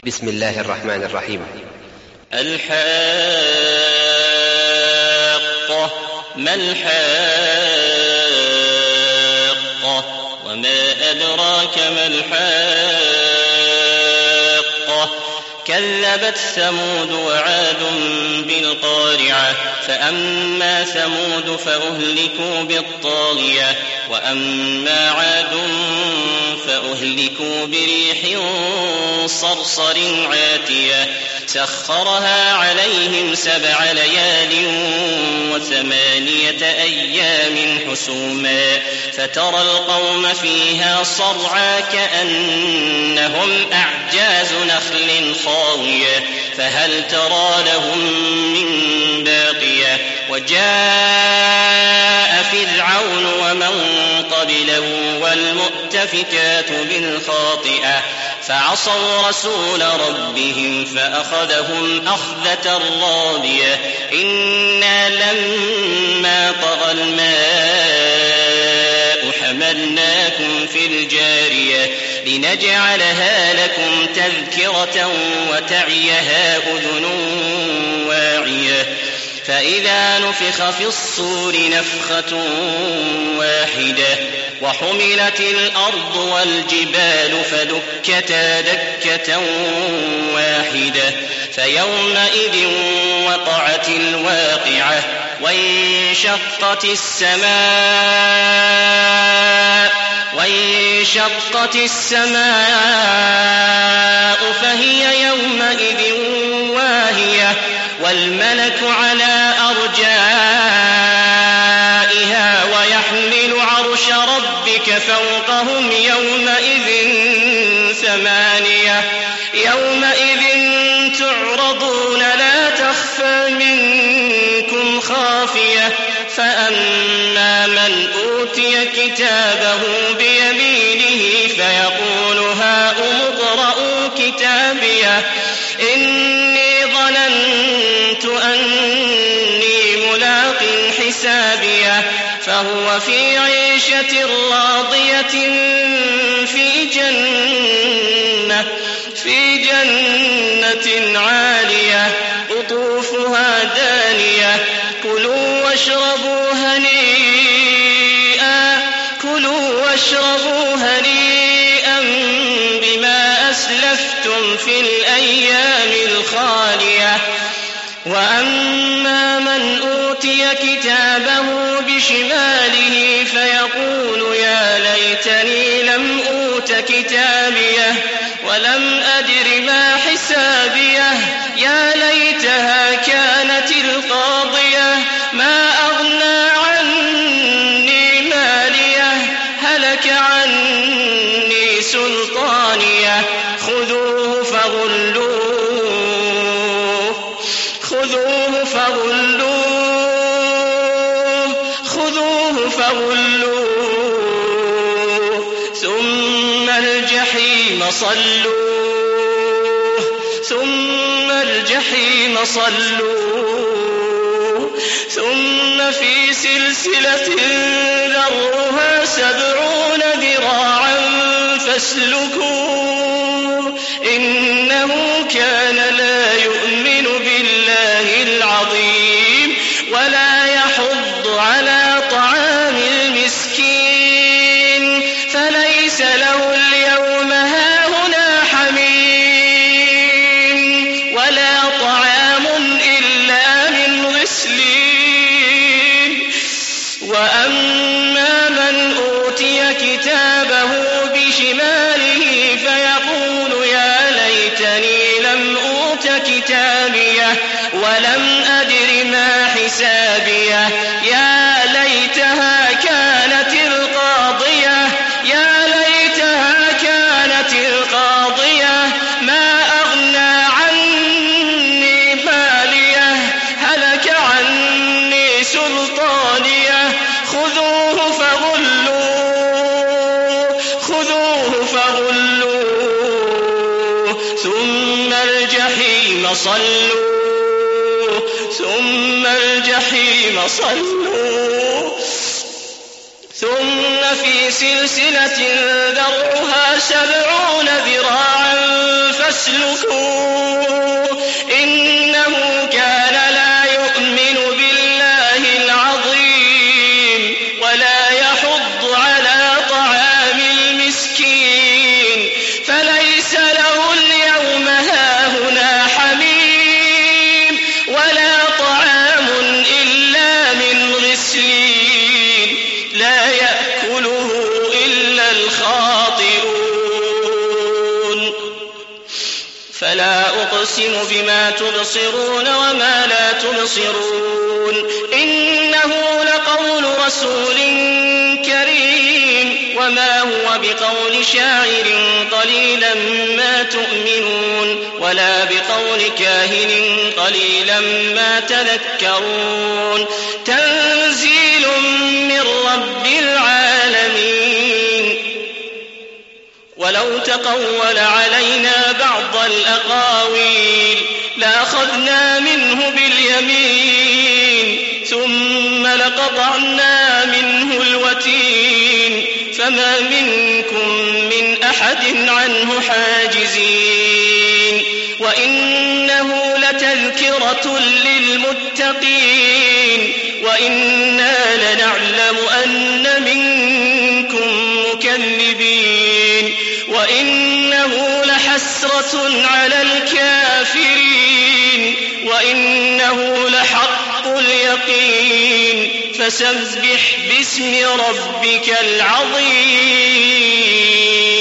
بسم الله الرحمن الرحيم. الحاقة. ما الحاقة؟ وما أدراك ما الحاقة؟ كذبت ثمود وعاد بالقارعة. فأما ثمود فأهلكوا بالطاغية، وأما عاد فأهلكوا بريح صرصر عاتية سخرها عليهم 7 ليال و8 أيام حسوما، فترى القوم فيها صرعى كأنهم أعجاز نخل خاوية، فهل ترى لهم من باقية؟ وجاء فرعون ومن قبله والمؤتفكات بالخاطئة فعصوا رسول ربهم فأخذهم أخذة رابية. إنا لما طغى الماء حملناكم في الجارية لنجعلها لكم تذكرة وتعيها أذن واعية. فإذا نفخ في الصور نفخة واحدة وحملت الأرض والجبال فدكتا دكة واحدة فيومئذ وقعت الواقعة وانشقت السماء فهي يومئذ واهية والملك على أرجائها ويحمل عرش ربك فوقهم يومئذ 8. يومئذ تعرضون لا تخفى منكم خافية. فأما من أوتي كتابه بيمينه فيقول هاؤم اقرءوا كتابيه إني ظننت أني ملاق حسابيه فهو في عيشة راضية في جنة عالية قطوفها دانية. كلوا واشربوا هنيئا بما أسلفتم في الأيام الخالية. وأما من أوتي كتابه بشماله فيقول يا ليتني لم أوت كتابيه ولم أدر ما حسابيه يا ليتها كانت القاضية ما أغنى عني ماليه هلك عني سلطانيه. خذوه فغلوه ثم الجحيم صلوه ثم في سلسلة ذرعها 70 ذراعا فاسلكوه إنه كان لا يؤمن بالله العظيم ولا يحض على طعام المسكين فليس له اليوم هاهنا حميم ولا طعام إلا من غسلين. وأما من أوتي كتابه بشماله فيقول يا ليتني لم أوت كتابيه ولم أدر ما حسابيه يا ليتها كانت القاضية ما أغنى عني ماليه هلك عني سلطانيه. خذوه فغلوه ثم الجحيم صلوه ثم في سلسلة ذرعها 70 ذراعا فاسلكوه إنه كان لا يؤمن بالله العظيم ولا يحض على طعام المسكين فليس له اليوم هاهنا حميم ولا طعام إلا من غسلين لا يأكله إلا الخاطئون فلا أقسم بما تبصرون وما لا تبصرون إنه لقول رسول كريم وما هو بقول شاعر قليلا ما تؤمنون ولا بقول كاهن قليلا ما تذكرون تنزيل من رب العالمين ولو تقول علينا بعض الأقاويل لأخذنا منه باليمين ثم لقطعنا منه الوتين فما منكم من أحد عنه حاجزين وإنه لتذكرة للمتقين وإنا لنعلم أن منكم مكذبين وإنه لحسرة على الكافرين وإنه لحق اليقين فسبح باسم ربك العظيم